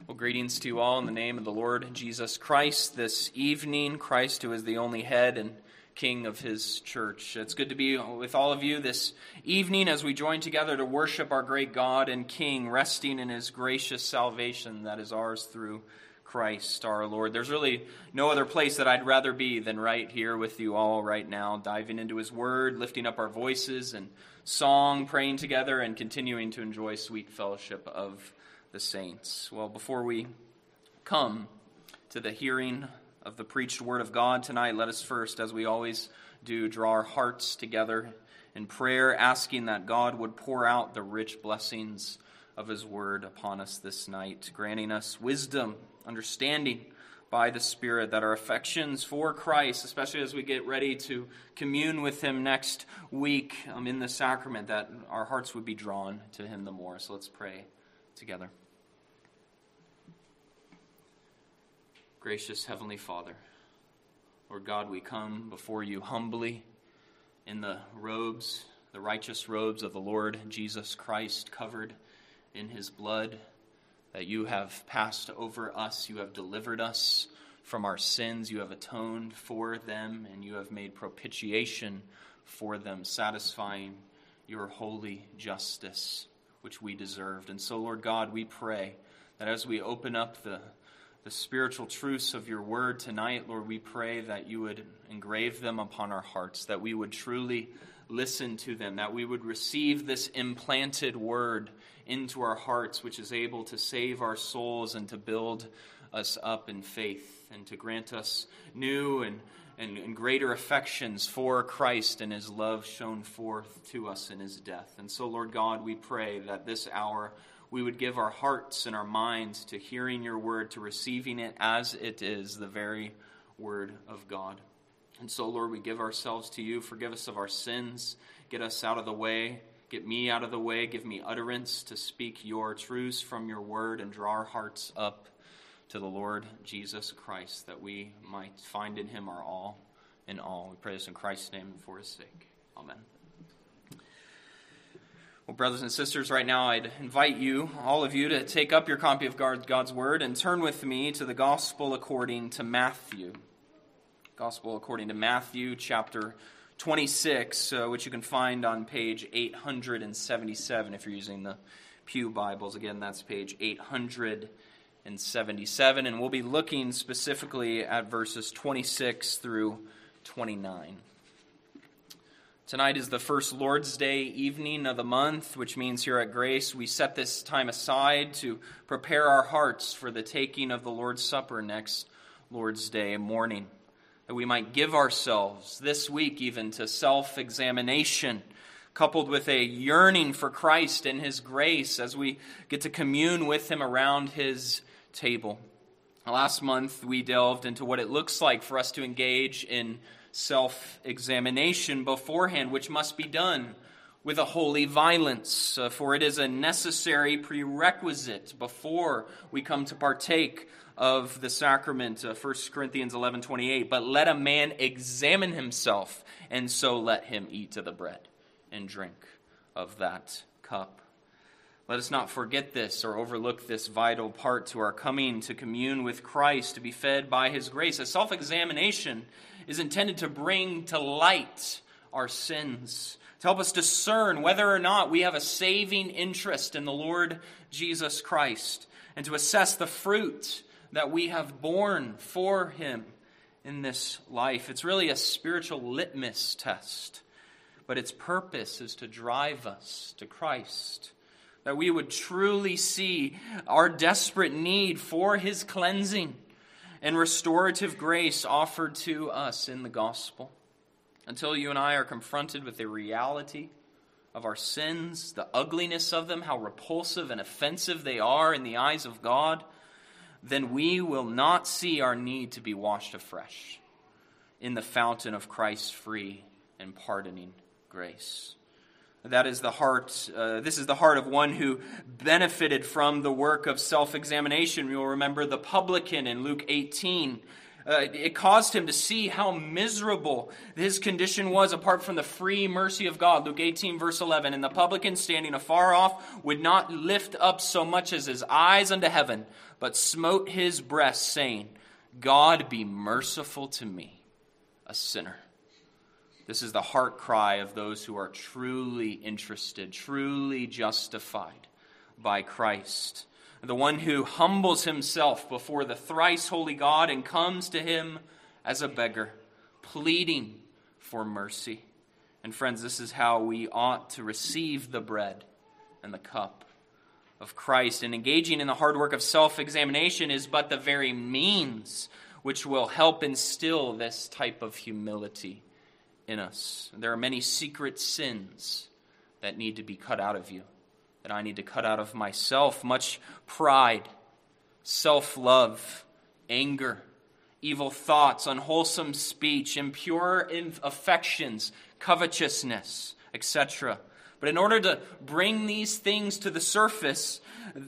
Well, greetings to you all in the name of the Lord Jesus Christ this evening. Christ, who is the only head and King of his church. It's good to be with all of you this evening as we join together to worship our great God and King, resting in his gracious salvation that is ours through Christ our Lord. There's really no other place that I'd rather be than right here with you all right now, diving into his word, lifting up our voices and song, praying together, and continuing to enjoy sweet fellowship of the saints. Well, before we come to the hearing of the preached word of God tonight, let us first, as we always do, draw our hearts together in prayer, asking that God would pour out the rich blessings of his word upon us this night, granting us wisdom, understanding by the Spirit, that our affections for Christ, especially as we get ready to commune with him next week in the sacrament, that our hearts would be drawn to him the more. So let's pray together. Gracious Heavenly Father, Lord God, we come before you humbly in the robes, the righteous robes of the Lord Jesus Christ, covered in his blood, that you have passed over us. You have delivered us from our sins. You have atoned for them, and you have made propitiation for them, satisfying your holy justice, which we deserved. And so, Lord God, we pray that as we open up the spiritual truths of your word tonight, Lord, we pray that you would engrave them upon our hearts, that we would truly listen to them, that we would receive this implanted word into our hearts, which is able to save our souls and to build us up in faith and to grant us new and greater affections for Christ and his love shown forth to us in his death. And so, Lord God, we pray that this hour we would give our hearts and our minds to hearing your word, to receiving it as it is, the very word of God. And so, Lord, we give ourselves to you. Forgive us of our sins. Get us out of the way. Get me out of the way. Give me utterance to speak your truths from your word and draw our hearts up to the Lord Jesus Christ, that we might find in him our all in all. We pray this in Christ's name and for his sake. Amen. Well, brothers and sisters, right now I'd invite you, all of you, to take up your copy of God's Word and turn with me to the Gospel according to Matthew. Gospel according to Matthew, chapter 26, which you can find on page 877 if you're using the Pew Bibles. Again, that's page 877, and we'll be looking specifically at verses 26 through 29. Tonight is the first Lord's Day evening of the month, which means here at Grace we set this time aside to prepare our hearts for the taking of the Lord's Supper next Lord's Day morning, that we might give ourselves this week even to self-examination, coupled with a yearning for Christ and his grace as we get to commune with him around his table. Last month we delved into what it looks like for us to engage in self-examination beforehand, which must be done with a holy violence, for it is a necessary prerequisite before we come to partake of the sacrament. 1 Corinthians 11:28, but let a man examine himself, and so let him eat of the bread and drink of that cup. Let us not forget this or overlook this vital part to our coming to commune with Christ, to be fed by his grace. A self-examination is intended to bring to light our sins, to help us discern whether or not we have a saving interest in the Lord Jesus Christ, and to assess the fruit that we have borne for him in this life. It's really a spiritual litmus test, but its purpose is to drive us to Christ, that we would truly see our desperate need for his cleansing and restorative grace offered to us in the gospel. Until you and I are confronted with the reality of our sins, the ugliness of them, how repulsive and offensive they are in the eyes of God, then we will not see our need to be washed afresh in the fountain of Christ's free and pardoning grace. That is the heart. This is the heart of one who benefited from the work of self-examination. You'll remember the publican in Luke 18, It caused him to see how miserable his condition was apart from the free mercy of God. Luke 18, verse 11, "And the publican standing afar off would not lift up so much as his eyes unto heaven, but smote his breast, saying, God be merciful to me, a sinner." This is the heart cry of those who are truly interested, truly justified by Christ. The one who humbles himself before the thrice holy God and comes to him as a beggar, pleading for mercy. And friends, this is how we ought to receive the bread and the cup of Christ. And engaging in the hard work of self-examination is but the very means which will help instill this type of humility in us. There are many secret sins that need to be cut out of you, that I need to cut out of myself. Much pride, self-love, anger, evil thoughts, unwholesome speech, impure affections, covetousness, etc. But in order to bring these things to the surface,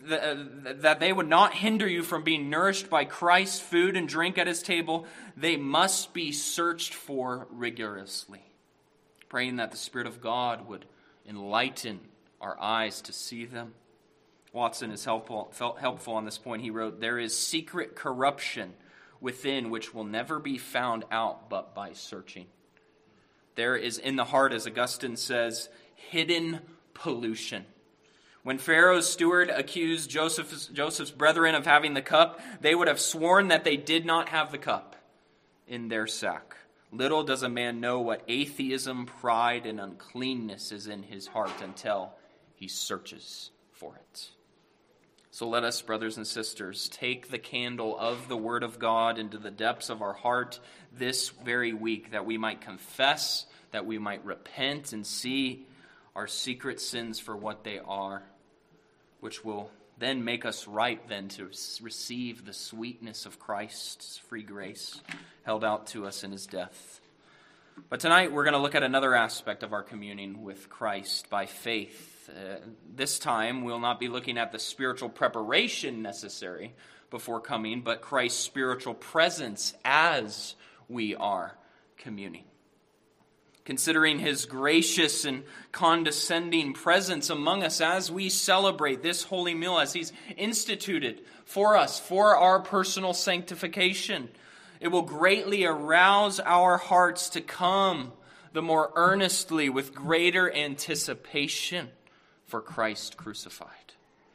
that they would not hinder you from being nourished by Christ's food and drink at his table, they must be searched for rigorously. Praying that the Spirit of God would enlighten our eyes to see them. Watson is helpful on this point. He wrote, "There is secret corruption within which will never be found out but by searching. There is in the heart, as Augustine says, hidden pollution." When Pharaoh's steward accused Joseph's brethren of having the cup, they would have sworn that they did not have the cup in their sack. Little does a man know what atheism, pride, and uncleanness is in his heart until he searches for it. So let us, brothers and sisters, take the candle of the Word of God into the depths of our heart this very week, that we might confess, that we might repent and see our secret sins for what they are, which will then make us ripe then to receive the sweetness of Christ's free grace held out to us in his death. But tonight we're going to look at another aspect of our communing with Christ by faith. This time we'll not be looking at the spiritual preparation necessary before coming, but Christ's spiritual presence as we are communing. Considering his gracious and condescending presence among us as we celebrate this holy meal, as he's instituted for us, for our personal sanctification, it will greatly arouse our hearts to come the more earnestly with greater anticipation for Christ crucified.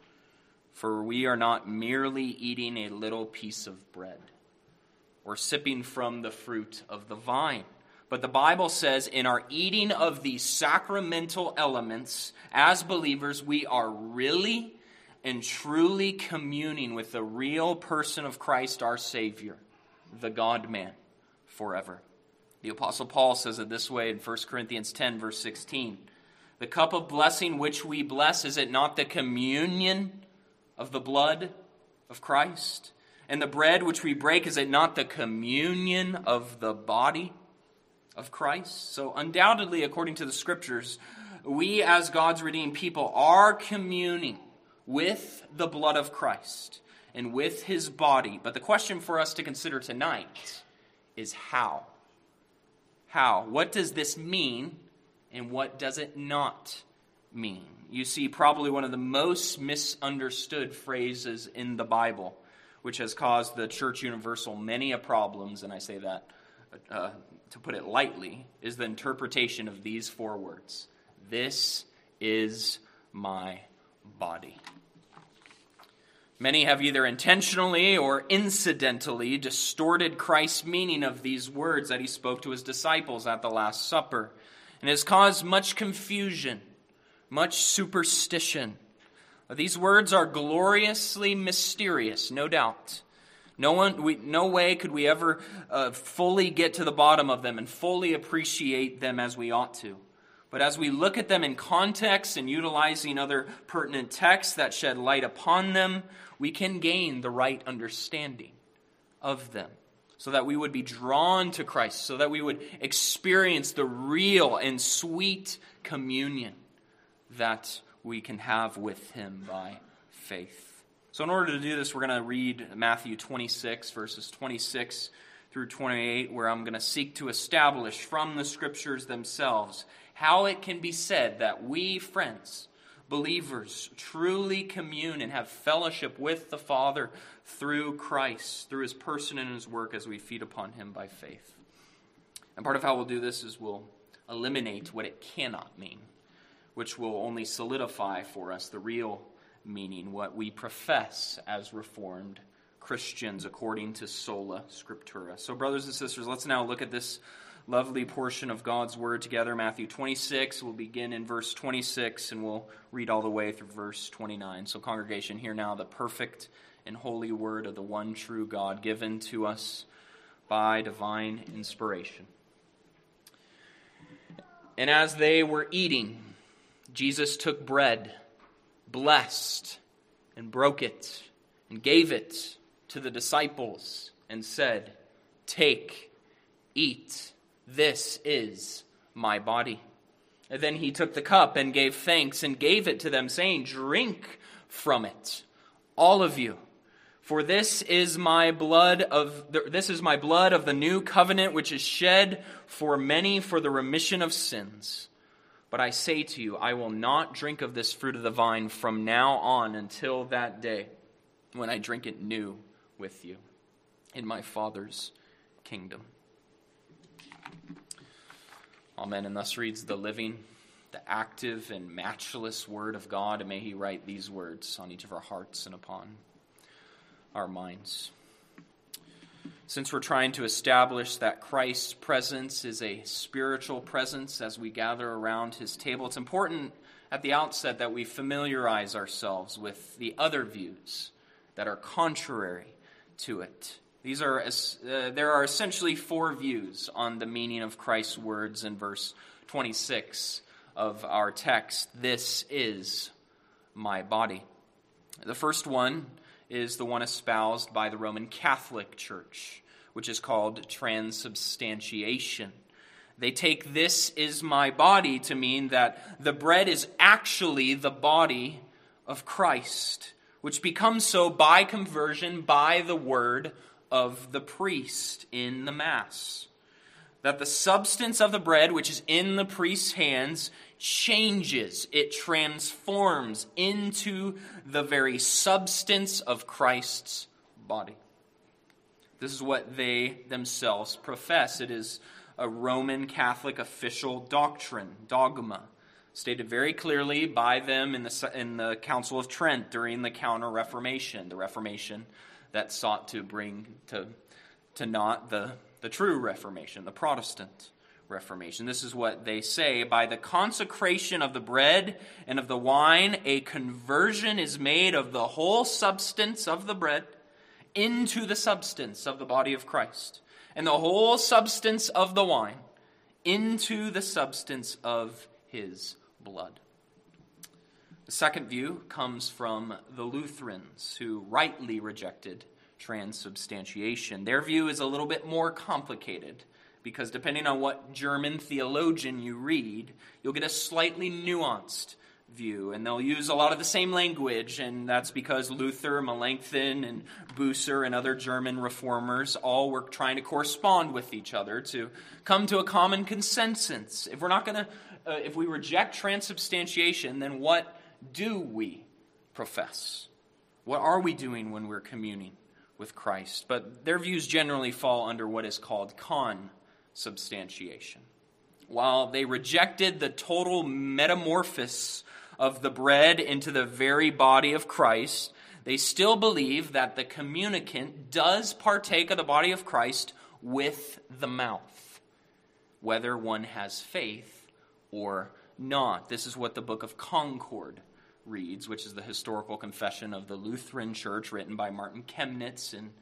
For we are not merely eating a little piece of bread or sipping from the fruit of the vine. But the Bible says in our eating of these sacramental elements, as believers, we are really and truly communing with the real person of Christ our Savior, the God-man, forever. The Apostle Paul says it this way in 1 Corinthians 10, verse 16. "The cup of blessing which we bless, is it not the communion of the blood of Christ? And the bread which we break, is it not the communion of the body of Christ?" So undoubtedly, according to the Scriptures, we as God's redeemed people are communing with the blood of Christ and with his body. But the question for us to consider tonight is how? How? What does this mean, and what does it not mean? You see, probably one of the most misunderstood phrases in the Bible, which has caused the Church Universal many a problems, and I say that to put it lightly, is the interpretation of these four words: "This is my body." Many have either intentionally or incidentally distorted Christ's meaning of these words that he spoke to his disciples at the Last Supper, and has caused much confusion, much superstition. These words are gloriously mysterious, no doubt. No way could we ever fully get to the bottom of them and fully appreciate them as we ought to. But as we look at them in context and utilizing other pertinent texts that shed light upon them, we can gain the right understanding of them, so that we would be drawn to Christ, so that we would experience the real and sweet communion that we can have with him by faith. So in order to do this, we're going to read Matthew 26, verses 26 through 28, where I'm going to seek to establish from the Scriptures themselves how it can be said that we, friends, believers, truly commune and have fellowship with the Father through Christ, through his person and his work as we feed upon him by faith. And part of how we'll do this is we'll eliminate what it cannot mean, which will only solidify for us the real meaning, what we profess as Reformed Christians according to sola scriptura. So brothers and sisters, let's now look at this lovely portion of God's Word together. Matthew 26, we'll begin in verse 26 and we'll read all the way through verse 29. So congregation, hear now the perfect and holy Word of the one true God given to us by divine inspiration. And as they were eating, Jesus took bread, blessed, and broke it, and gave it to the disciples, and said, "Take, eat, this is my body." And then he took the cup and gave thanks and gave it to them, saying, "Drink from it, all of you. For this is my blood of the new covenant, which is shed for many for the remission of sins. But I say to you, I will not drink of this fruit of the vine from now on until that day when I drink it new with you in my Father's kingdom." Amen. And thus reads the living, the active and matchless Word of God. And may he write these words on each of our hearts and upon our minds. Since we're trying to establish that Christ's presence is a spiritual presence as we gather around his table, it's important at the outset that we familiarize ourselves with the other views that are contrary to it. There are essentially four views on the meaning of Christ's words in verse 26 of our text. This is my body. The first one is the one espoused by the Roman Catholic Church, which is called transubstantiation. They take "this is my body" to mean that the bread is actually the body of Christ, which becomes so by conversion by the word of the priest in the Mass. That the substance of the bread, which is in the priest's hands, changes, it transforms into the very substance of Christ's body. This is what they themselves profess. It is a Roman Catholic official doctrine, dogma, stated very clearly by them in the Council of Trent during the Counter-Reformation, the Reformation that sought to bring to naught the true Reformation, the Protestant Reformation. This is what they say: by the consecration of the bread and of the wine, a conversion is made of the whole substance of the bread into the substance of the body of Christ, and the whole substance of the wine into the substance of his blood. The second view comes from the Lutherans, who rightly rejected transubstantiation. Their view is a little bit more complicated, because depending on what German theologian you read, you'll get a slightly nuanced view, and they'll use a lot of the same language, and that's because Luther, Melanchthon, and Bucer, and other German reformers all were trying to correspond with each other to come to a common consensus. If we reject transubstantiation, then what do we profess? What are we doing when we're communing with Christ? But their views generally fall under what is called consubstantiation. While they rejected the total metamorphosis of the bread into the very body of Christ, they still believe that the communicant does partake of the body of Christ with the mouth, whether one has faith or not. This is what the Book of Concord reads, which is the historical confession of the Lutheran Church written by Martin Chemnitz in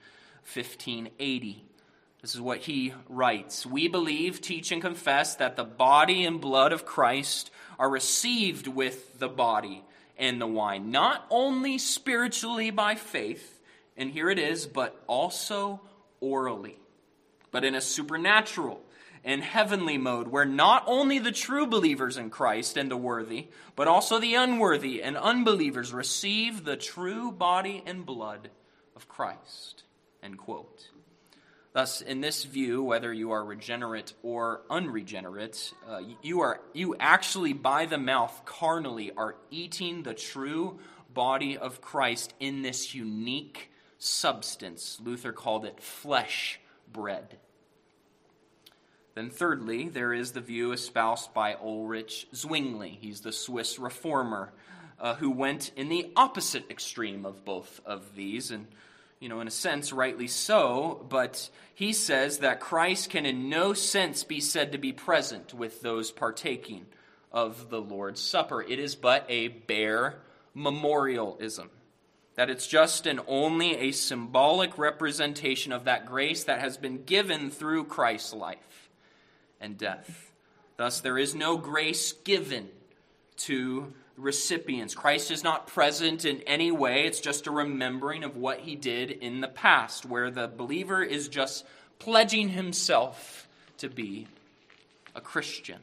1580. This is what he writes: "We believe, teach, and confess that the body and blood of Christ are received with the body and the wine, not only spiritually by faith," and here it is, "but also orally, but in a supernatural and heavenly mode, where not only the true believers in Christ and the worthy, but also the unworthy and unbelievers receive the true body and blood of Christ." End quote. Thus, in this view, whether you are regenerate or unregenerate, you actually by the mouth carnally are eating the true body of Christ in this unique substance. Luther called it flesh bread. Then thirdly, there is the view espoused by Ulrich Zwingli. He's the Swiss reformer who went in the opposite extreme of both of these, and in a sense, rightly so, but he says that Christ can in no sense be said to be present with those partaking of the Lord's Supper. It is but a bare memorialism, that it's just and only a symbolic representation of that grace that has been given through Christ's life and death. Thus, there is no grace given to recipients. Christ is not present in any way. It's just a remembering of what he did in the past, where the believer is just pledging himself to be a Christian.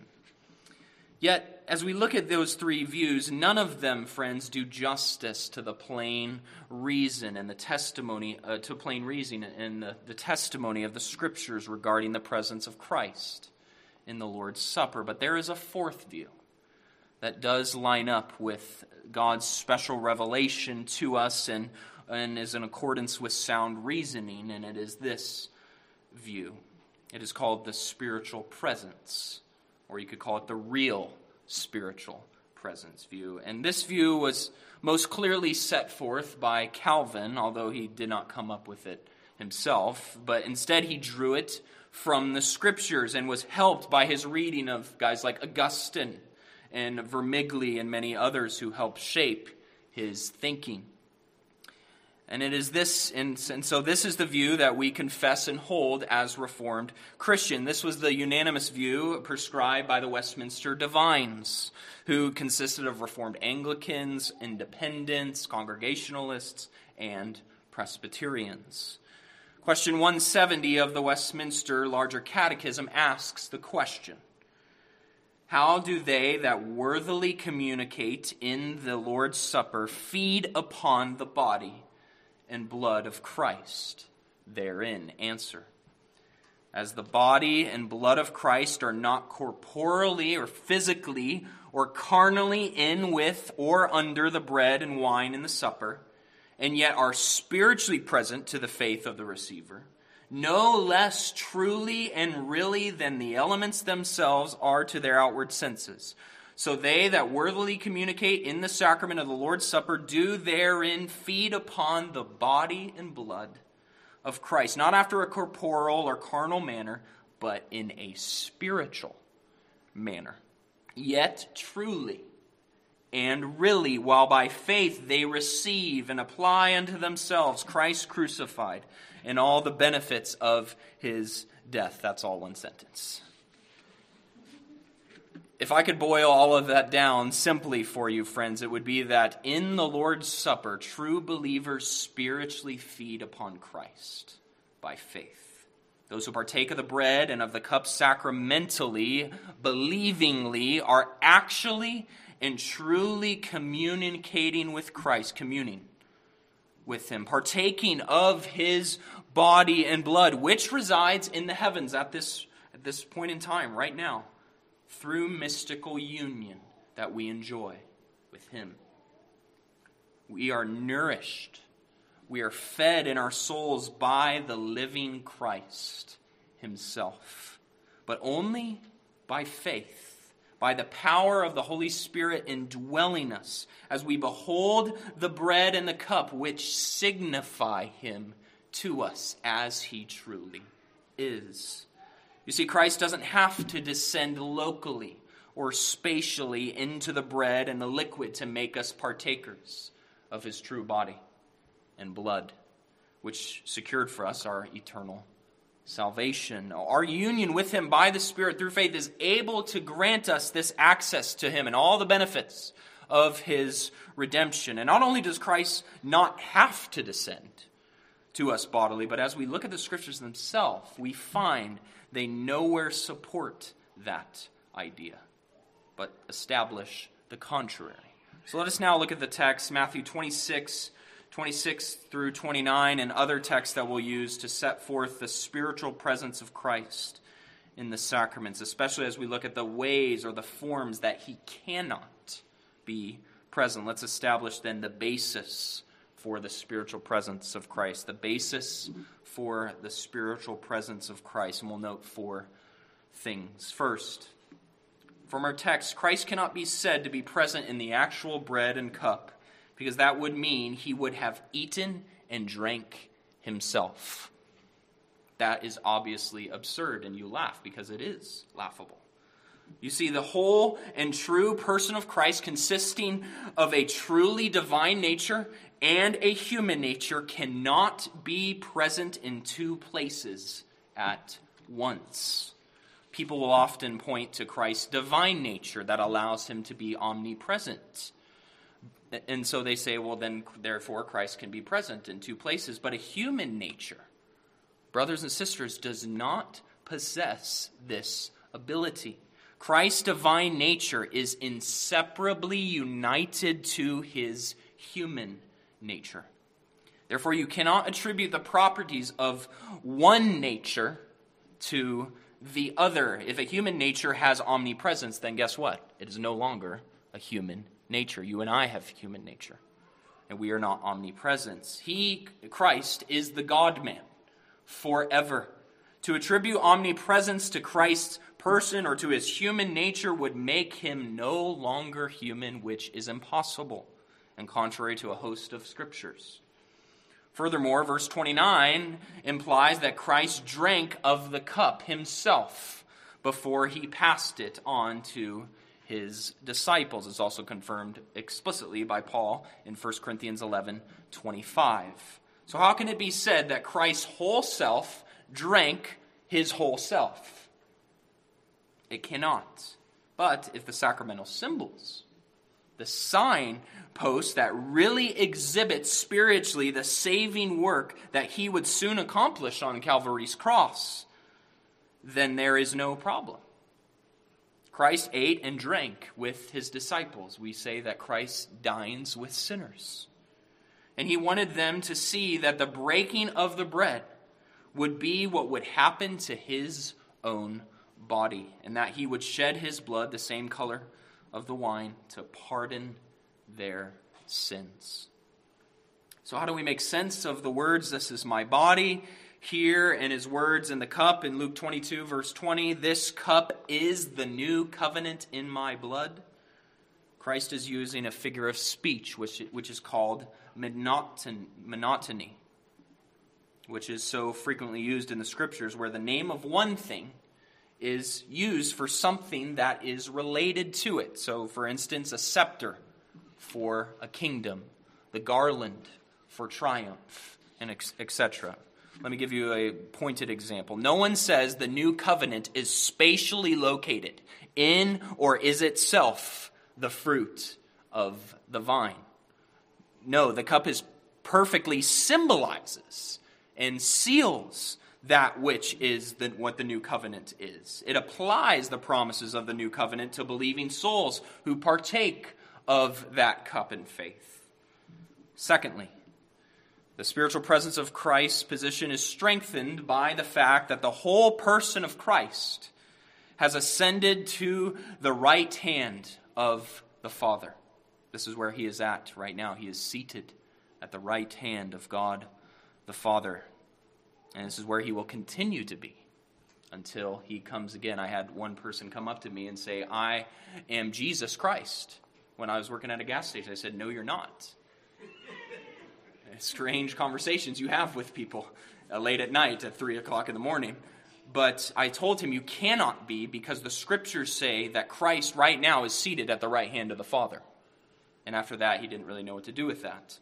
Yet, as we look at those three views, none of them, friends, do justice to the plain reason and the testimony, to plain reason and the testimony of the Scriptures regarding the presence of Christ in the Lord's Supper. But there is a fourth view that does line up with God's special revelation to us and is in accordance with sound reasoning, and it is this view. It is called the spiritual presence, or you could call it the real spiritual presence view. And this view was most clearly set forth by Calvin, although he did not come up with it himself, but instead he drew it from the Scriptures and was helped by his reading of guys like Augustine and Vermigli and many others who helped shape his thinking. And it is this, and so this is the view that we confess and hold as Reformed Christian. This was the unanimous view prescribed by the Westminster Divines, who consisted of Reformed Anglicans, Independents, Congregationalists, and Presbyterians. Question 170 of the Westminster Larger Catechism asks the question, how do they that worthily communicate in the Lord's Supper feed upon the body and blood of Christ therein? Answer: as the body and blood of Christ are not corporally or physically or carnally in with or under the bread and wine in the supper, and yet are spiritually present to the faith of the receiver, no less truly and really than the elements themselves are to their outward senses. So they that worthily communicate in the sacrament of the Lord's Supper do therein feed upon the body and blood of Christ, not after a corporal or carnal manner, but in a spiritual manner. Yet truly and really, while by faith they receive and apply unto themselves Christ crucified and all the benefits of his death. That's all one sentence. If I could boil all of that down simply for you, friends, it would be that in the Lord's Supper, true believers spiritually feed upon Christ by faith. Those who partake of the bread and of the cup sacramentally, believingly, are actually and truly communicating with Christ, communing with him, partaking of his body and blood, which resides in the heavens at this point in time, right now, through mystical union that we enjoy with him. We are nourished, we are fed in our souls by the living Christ himself, but only by faith, by the power of the Holy Spirit indwelling us as we behold the bread and the cup which signify him to us as he truly is. You see, Christ doesn't have to descend locally or spatially into the bread and the liquid to make us partakers of his true body and blood, which secured for us our eternal salvation. Our union with him by the Spirit through faith is able to grant us this access to him and all the benefits of his redemption. And not only does Christ not have to descend to us bodily, but as we look at the Scriptures themselves, we find they nowhere support that idea, but establish the contrary. So let us now look at the text, Matthew 26, 26 through 29, and other texts that we'll use to set forth the spiritual presence of Christ in the sacraments, especially as we look at the ways or the forms that he cannot be present. Let's establish then the basis for the spiritual presence of Christ. The basis for the spiritual presence of Christ. And we'll note 4 things. First, from our text, Christ cannot be said to be present in the actual bread and cup, because that would mean he would have eaten and drank himself. That is obviously absurd, and you laugh because it is laughable. You see, the whole and true person of Christ, consisting of a truly divine nature and a human nature, cannot be present in 2 places at once. People will often point to Christ's divine nature that allows him to be omnipresent. And so they say, well, then, therefore, Christ can be present in 2 places. But a human nature, brothers and sisters, does not possess this ability. Christ's divine nature is inseparably united to his human nature. Therefore, you cannot attribute the properties of one nature to the other. If a human nature has omnipresence, then guess what? It is no longer a human nature. You and I have human nature, and we are not omnipresent. Christ, is the God-man forever. To attribute omnipresence to Christ's person or to his human nature would make him no longer human, which is impossible and contrary to a host of scriptures. Furthermore, verse 29 implies that Christ drank of the cup himself before he passed it on to his disciples. It's also confirmed explicitly by Paul in 1 Corinthians 11:25. So how can it be said that Christ's whole self drank his whole self? It cannot. But if the sacramental symbols, the signposts that really exhibit spiritually the saving work that he would soon accomplish on Calvary's cross, then there is no problem. Christ ate and drank with his disciples. We say that Christ dines with sinners. And he wanted them to see that the breaking of the bread would be what would happen to his own body, and that he would shed his blood, the same color of the wine, to pardon their sins. So how do we make sense of the words, "This is my body," here, and his words in the cup in Luke 22, verse 20, "This cup is the new covenant in my blood"? Christ is using a figure of speech, which is called monotony, which is so frequently used in the scriptures, where the name of one thing is used for something that is related to it. So, for instance, a scepter for a kingdom, the garland for triumph, and etc. Let me give you a pointed example. No one says the new covenant is spatially located in or is itself the fruit of the vine. No, the cup is perfectly symbolizes and seals that which is what the new covenant is. It applies the promises of the new covenant to believing souls who partake of that cup in faith. Secondly, the spiritual presence of Christ's position is strengthened by the fact that the whole person of Christ has ascended to the right hand of the Father. This is where he is at right now. He is seated at the right hand of God the Father. And this is where he will continue to be until he comes again. I had one person come up to me and say, "I am Jesus Christ." When I was working at a gas station, I said, "No, you're not." Strange conversations you have with people late at night at 3 o'clock in the morning. But I told him, you cannot be, because the scriptures say that Christ right now is seated at the right hand of the Father. And after that, he didn't really know what to do with that.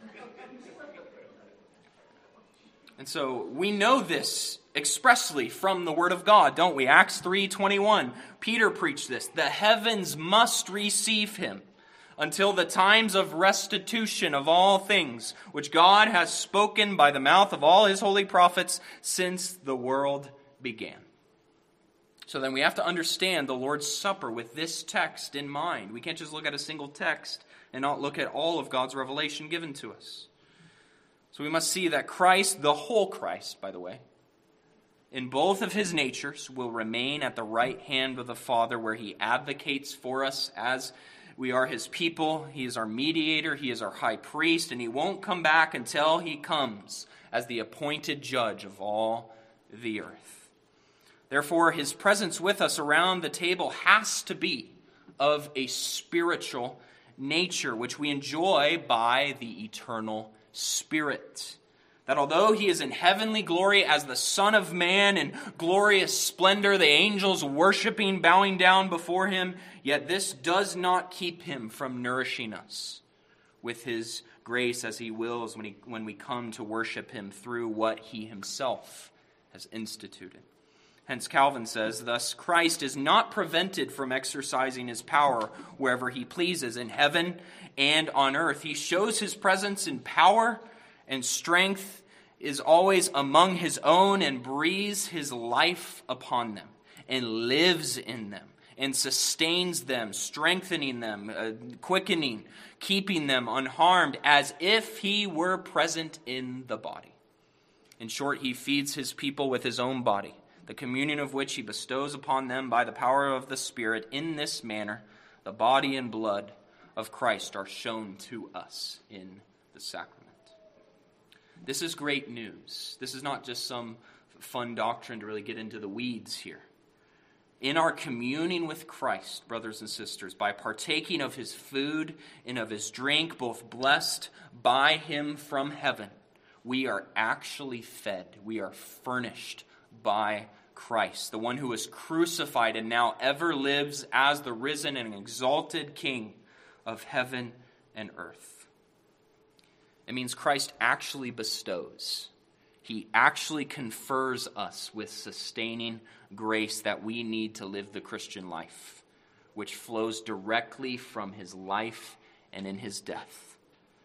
And so we know this expressly from the Word of God, don't we? Acts 3:21, Peter preached this. "The heavens must receive him until the times of restitution of all things, which God has spoken by the mouth of all his holy prophets since the world began." So then we have to understand the Lord's Supper with this text in mind. We can't just look at a single text and not look at all of God's revelation given to us. So we must see that Christ, the whole Christ, by the way, in both of his natures, will remain at the right hand of the Father, where he advocates for us as we are his people. He is our mediator, he is our high priest, and he won't come back until he comes as the appointed judge of all the earth. Therefore, his presence with us around the table has to be of a spiritual nature, which we enjoy by the eternal Spirit. That although he is in heavenly glory as the Son of Man in glorious splendor, the angels worshiping, bowing down before him, yet this does not keep him from nourishing us with his grace as he wills when we come to worship him through what he himself has instituted. Hence Calvin says, thus Christ is not prevented from exercising his power wherever he pleases, in heaven and on earth. He shows his presence in power and strength, is always among his own, and breathes his life upon them, and lives in them, and sustains them, strengthening them, quickening, keeping them unharmed, as if he were present in the body. In short, he feeds his people with his own body, the communion of which he bestows upon them by the power of the Spirit. In this manner, the body and blood of Christ are shown to us in the sacrament. This is great news. This is not just some fun doctrine to really get into the weeds here. In our communing with Christ, brothers and sisters, by partaking of his food and of his drink, both blessed by him from heaven, we are actually fed. We are furnished by Christ, the one who was crucified and now ever lives as the risen and exalted King of heaven and earth. It means Christ actually bestows. He actually confers us with sustaining grace that we need to live the Christian life, which flows directly from his life and in his death.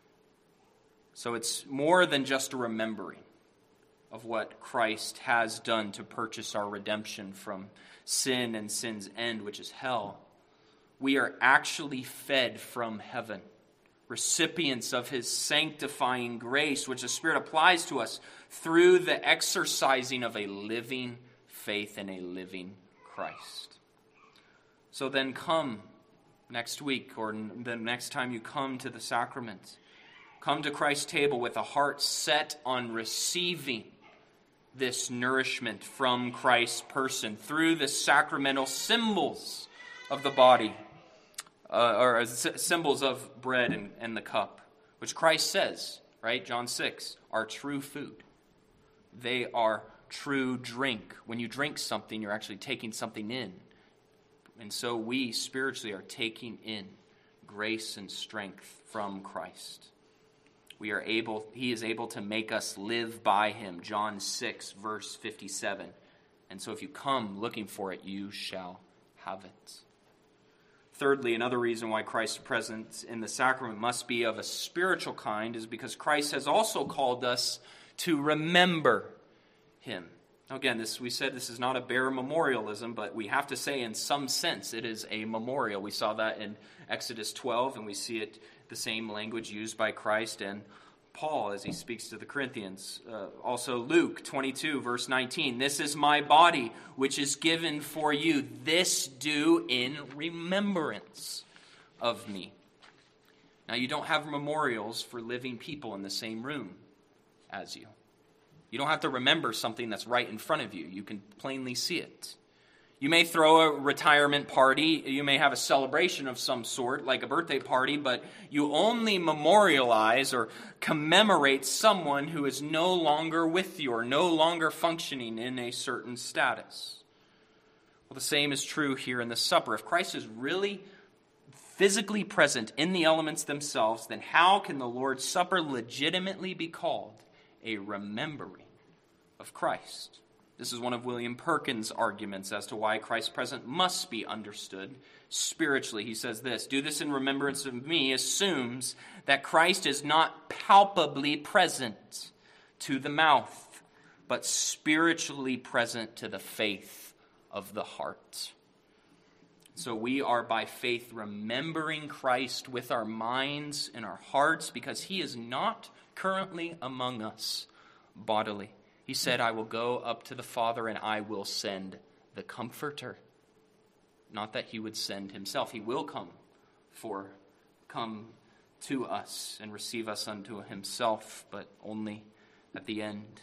So it's more than just a remembering of what Christ has done to purchase our redemption from sin and sin's end, which is hell. We are actually fed from heaven, recipients of his sanctifying grace, which the Spirit applies to us through the exercising of a living faith in a living Christ. So then come next week, or the next time you come to the sacrament, come to Christ's table with a heart set on receiving this nourishment from Christ's person through the sacramental symbols of the body, or symbols of bread and the cup, which Christ says, right, John 6, are true food. They are true drink. When you drink something, you're actually taking something in. And so we spiritually are taking in grace and strength from Christ. He is able to make us live by him. John 6, verse 57. And so if you come looking for it, you shall have it. Thirdly, another reason why Christ's presence in the sacrament must be of a spiritual kind is because Christ has also called us to remember him. Now again, we said this is not a bare memorialism, but we have to say in some sense it is a memorial. We saw that in Exodus 12, and we see it the same language used by Christ and Paul as he speaks to the Corinthians. Also Luke 22, verse 19. This is my body, which is given for you. This do in remembrance of me. Now you don't have memorials for living people in the same room as you. You don't have to remember something that's right in front of you. You can plainly see it. You may throw a retirement party. You may have a celebration of some sort, like a birthday party, but you only memorialize or commemorate someone who is no longer with you or no longer functioning in a certain status. Well, the same is true here in the supper. If Christ is really physically present in the elements themselves, then how can the Lord's Supper legitimately be called a remembering of Christ? This is one of William Perkins' arguments as to why Christ's presence must be understood spiritually. He says this: do this in remembrance of me assumes that Christ is not palpably present to the mouth, but spiritually present to the faith of the heart. So we are by faith remembering Christ with our minds and our hearts because he is not currently among us bodily. He said, I will go up to the Father and I will send the Comforter. Not that he would send himself. He will come to us and receive us unto himself, but only at the end.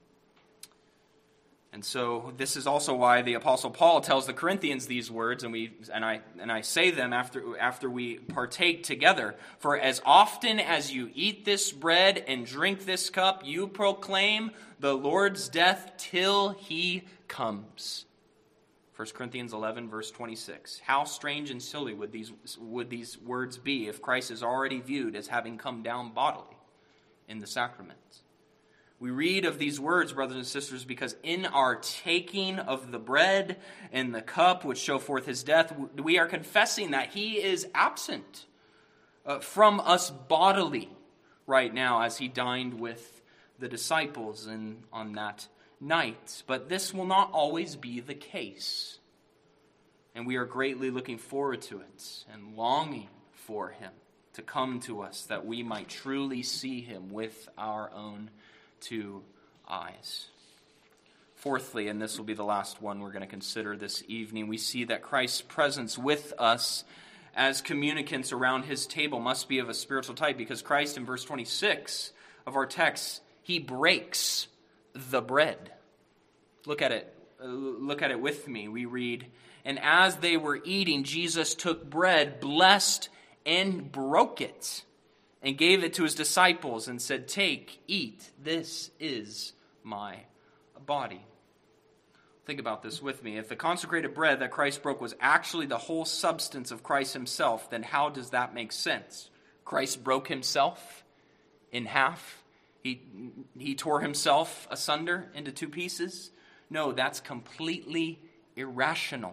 And so this is also why the Apostle Paul tells the Corinthians these words, and I say them after we partake together. For as often as you eat this bread and drink this cup, you proclaim the Lord's death till he comes. 1 Corinthians 11, verse 26. How strange and silly would these words be if Christ is already viewed as having come down bodily in the sacraments? We read of these words, brothers and sisters, because in our taking of the bread and the cup, which show forth his death, we are confessing that he is absent from us bodily right now as he dined with the disciples on that night. But this will not always be the case. And we are greatly looking forward to it and longing for him to come to us that we might truly see him with our own two eyes. Fourthly, and this will be the last one we're going to consider this evening, we see that Christ's presence with us as communicants around his table must be of a spiritual type, because Christ in verse 26 of our text, he breaks the bread. Look at it with me. We read, and as they were eating, Jesus took bread, blessed and broke it, and gave it to his disciples and said, take, eat, this is my body. Think about this with me. If the consecrated bread that Christ broke was actually the whole substance of Christ himself, then how does that make sense? Christ broke himself in half. He tore himself asunder into two pieces. No, that's completely irrational.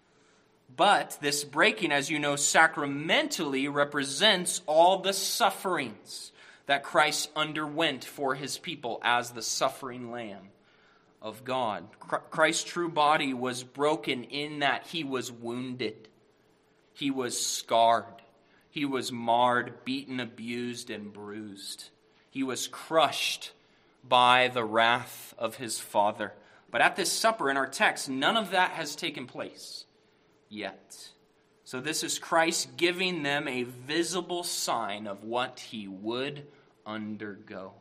But this breaking, as you know, sacramentally represents all the sufferings that Christ underwent for his people as the suffering Lamb of God. Christ's true body was broken in that he was wounded. He was scarred. He was marred, beaten, abused, and bruised. He was crushed by the wrath of his Father. But at this supper in our text, none of that has taken place yet. So this is Christ giving them a visible sign of what he would undergo.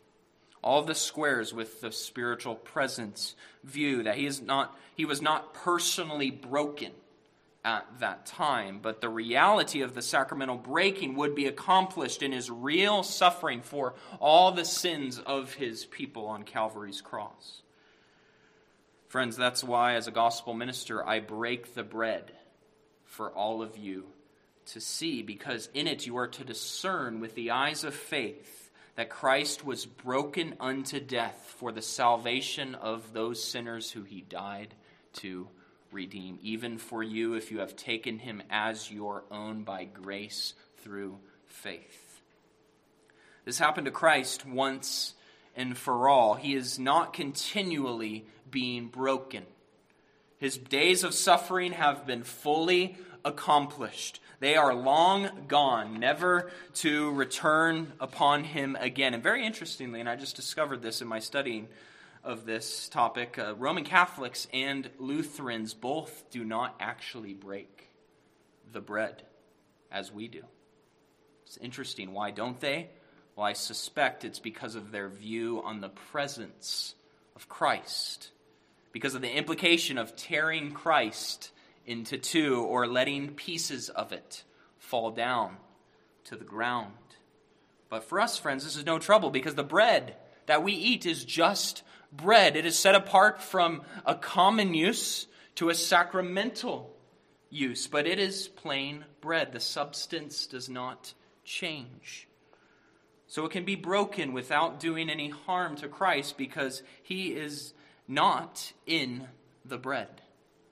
All the squares with the spiritual presence view that he was not personally broken at that time, but the reality of the sacramental breaking would be accomplished in his real suffering for all the sins of his people on Calvary's cross. Friends, that's why as a gospel minister, I break the bread for all of you to see, because in it you are to discern with the eyes of faith that Christ was broken unto death for the salvation of those sinners who he died to redeem, even for you if you have taken him as your own by grace through faith. This happened to Christ once and for all. He is not continually being broken. His days of suffering have been fully accomplished. They are long gone, never to return upon him again. And very interestingly, and I just discovered this in my studying of this topic, Roman Catholics and Lutherans both do not actually break the bread as we do. It's interesting. Why don't they? Well, I suspect it's because of their view on the presence of Christ, because of the implication of tearing Christ into two or letting pieces of it fall down to the ground. But for us, friends, this is no trouble, because the bread that we eat is just bread. It is set apart from a common use to a sacramental use, but it is plain bread. The substance does not change. So it can be broken without doing any harm to Christ, because he is not in the bread.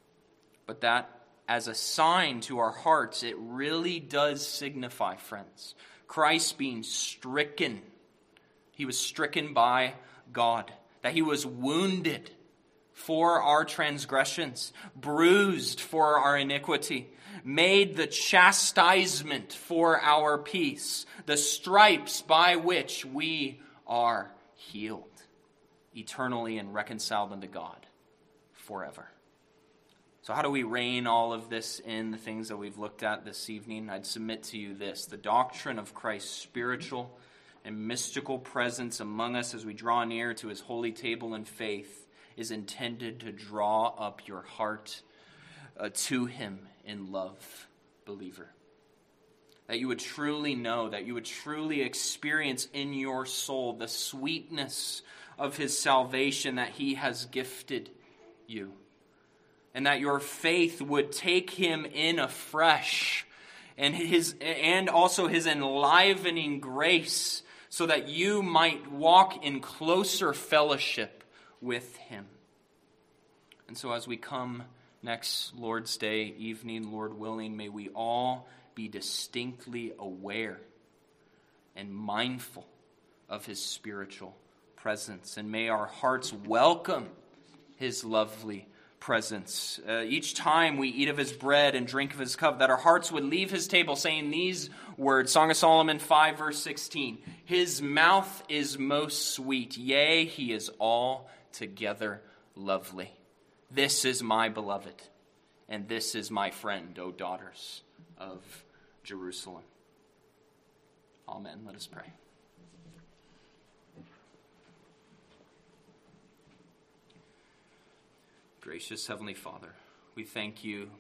But that, as a sign to our hearts, it really does signify, friends, Christ being stricken. He was stricken by God, that he was wounded for our transgressions, bruised for our iniquity, made the chastisement for our peace, the stripes by which we are healed, eternally and reconciled unto God forever. So how do we rein all of this in, the things that we've looked at this evening? I'd submit to you this: the doctrine of Christ's spiritual and mystical presence among us as we draw near to his holy table in faith is intended to draw up your heart to him in love, believer. That you would truly know, that you would truly experience in your soul the sweetness of his salvation that he has gifted you. And that your faith would take him in afresh, and also his enlivening grace, so that you might walk in closer fellowship with him. And so as we come next Lord's Day evening, Lord willing, may we all be distinctly aware and mindful of his spiritual presence. And may our hearts welcome his lovely presence. Each time we eat of his bread and drink of his cup, that our hearts would leave his table saying these words, Song of Solomon 5 verse 16, his mouth is most sweet, yea, he is altogether lovely. This is my beloved, and this is my friend, O daughters of Jerusalem. Amen. Let us pray. Gracious Heavenly Father, we thank you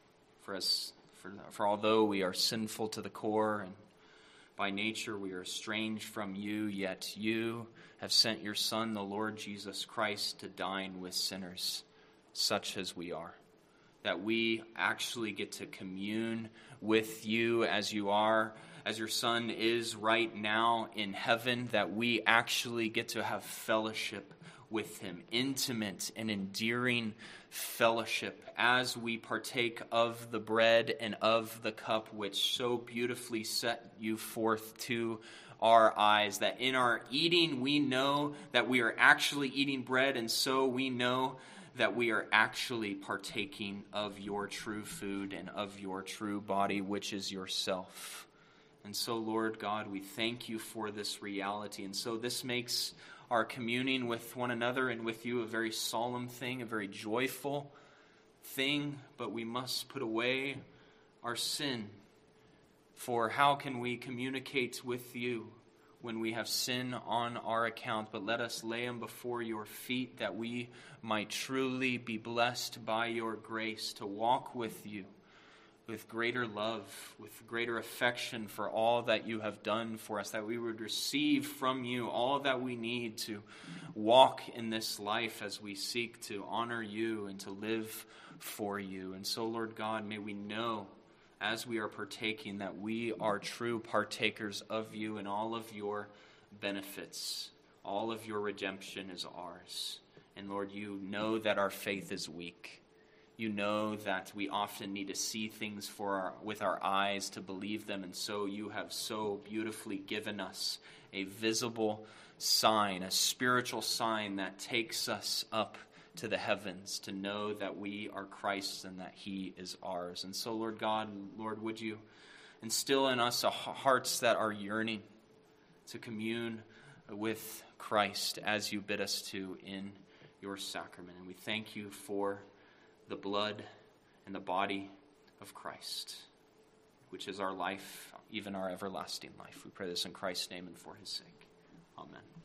for although we are sinful to the core and by nature we are estranged from you, yet you have sent your Son, the Lord Jesus Christ, to dine with sinners such as we are. That we actually get to commune with you as you are, as your Son is right now in heaven, that we actually get to have fellowship with him, intimate and endearing fellowship, as we partake of the bread and of the cup which so beautifully set you forth to our eyes, that in our eating we know that we are actually eating bread, and so we know that we are actually partaking of your true food and of your true body, which is yourself. And so, Lord God, we thank you for this reality. And so this makes our communing with one another and with you a very solemn thing, a very joyful thing, but we must put away our sin. For how can we communicate with you when we have sin on our account? But let us lay them before your feet, that we might truly be blessed by your grace to walk with you with greater love, with greater affection for all that you have done for us, that we would receive from you all that we need to walk in this life as we seek to honor you and to live for you. And so, Lord God, may we know as we are partaking that we are true partakers of you and all of your benefits. All of your redemption is ours. And Lord, you know that our faith is weak. You know that we often need to see things with our eyes to believe them, and so you have so beautifully given us a visible sign, a spiritual sign that takes us up to the heavens to know that we are Christ's and that he is ours. And so, Lord God, Lord, would you instill in us hearts that are yearning to commune with Christ as you bid us to in your sacrament. And we thank you for the blood and the body of Christ, which is our life, even our everlasting life. We pray this in Christ's name and for his sake. Amen.